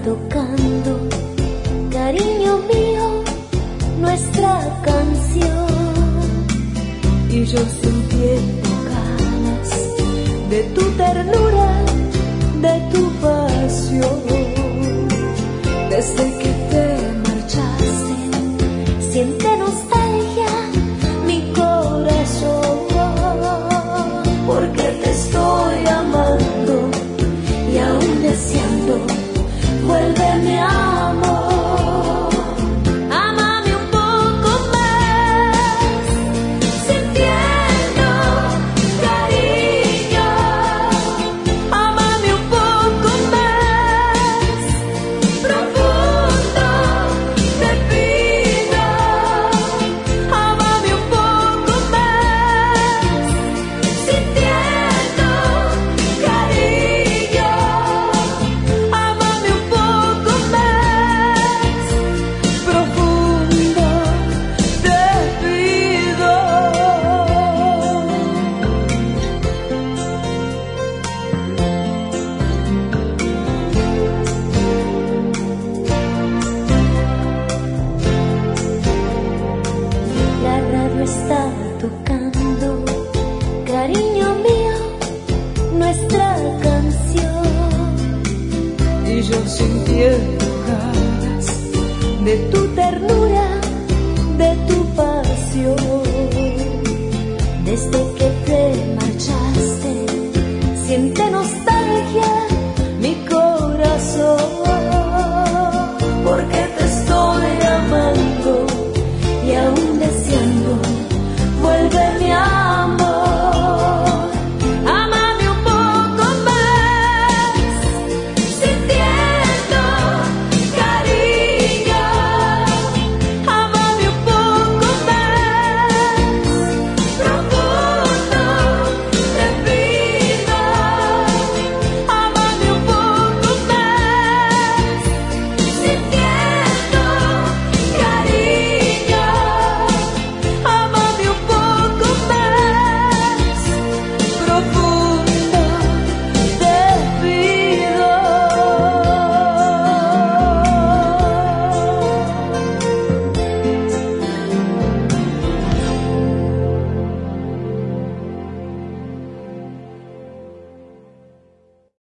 tocando, cariño mío, nuestra canción. Y yo sintiendo ganas de tu ternura, de tu pasión. Desde que te marchaste, siente nostalgia mi corazón, porque te estoy amando y aún deseando, vuélveme amor. Ámame un poco más, sintiendo cariño. Ámame un poco más, profundo te pido. Ámame un poco más, sintiendo cariño. Ámame un poco más, profundo te pido. La radio está tocando, cariño mío, nuestra canción. Y yo sintiendo ganas de tu